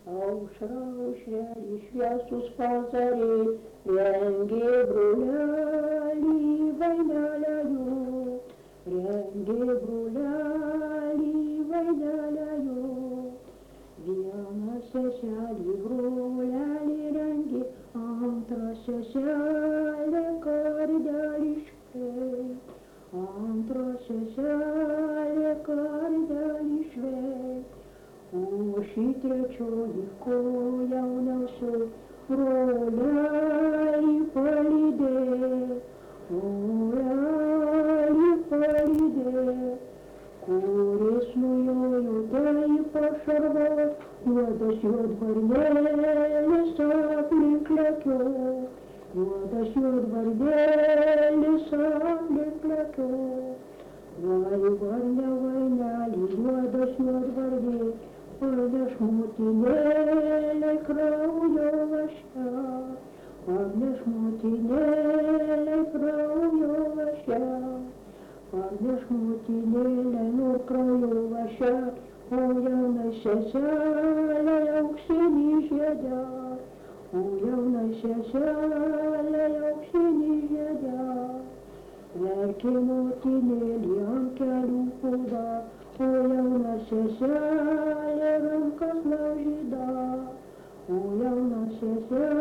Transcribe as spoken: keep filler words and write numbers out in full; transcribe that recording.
Aušra aušrelį šviesus pavasarį, rengė brolelį vainelę jų, rengė brolelį vainelę jų. Vieną seselį brolelį rengė, antrą seselę kardelį švei, antrą seselę kardelį švei. O šį trečioji, ko jauniausio brolelį palydė, brolelį palydė, kuris nujojo tai pašarvos, juodas juodvarnėlis aplink lekio, juodas juodvarnėlis aplink lekio. Vai varne vainelį, juodas juodvarnė, parneš motinėlei kraujo laše, parneš motinėlei kraujo laše, parneš motinėlei nuo kraujo laše, o jaunai seselei auksinį žiedę, o jaunai seselei auksinį žiedę. Verkė motinėlį ant kelių pūda, o jauna seselė rankas laužyda, o jauna seselė